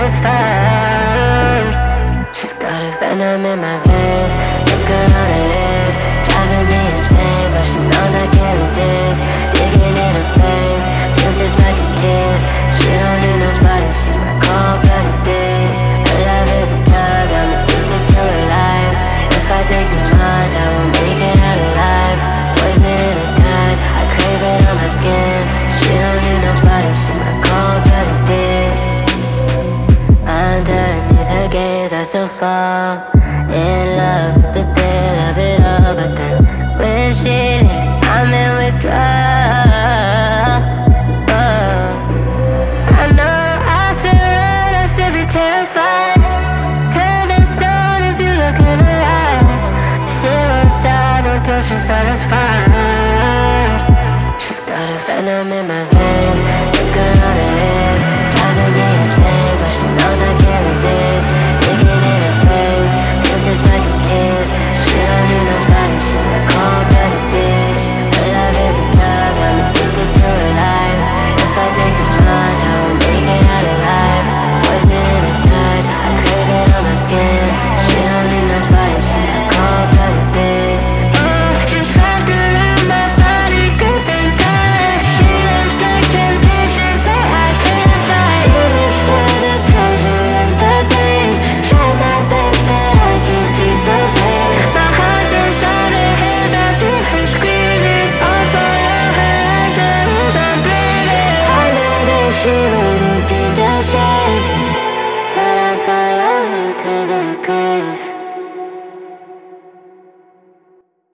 satisfied. She's got a venom in my veins, liquor on her lips, driving me insane, but she knows I can't resist. Digging in her veins, feels just like a kiss. She don't need nobody, she my cold-blooded bitch. Her love is a drug, I'm addicted to her lies. If I take too much, I won't make it out alive. Poison in a touch, I crave it on my skin. She don't need nobody, she my cold-blooded bitch. Underneath her gaze, I still fall in love with the thrill of it all. But then when she leaves, I'm in withdrawal. I know I should run, I should be terrified. Turn to stone if you look in her eyes. She won't stop until she's satisfied. She's got a venom in my veins, liquor on her lips, driving me insane, but she knows I can't resist. Digging in her face, feels just like a kiss. She don't need nobody, she my cold-blooded bitch. Her love is a drug, I'm addicted to her lies. If I take too much, I won't make it out alive. Poison in a touch, I crave it on my skin. She don't need nobody, she my cold-blooded bitch. She's wrapped around my body, gripping tight. She looks like temptation, but I can't fight. She lives for the pleasure and the pain. Try my best, but I can't keep the pain. My heart's inside her hands, I feel her squeezing. I'll follow her as long as I'm breathing. I know that she will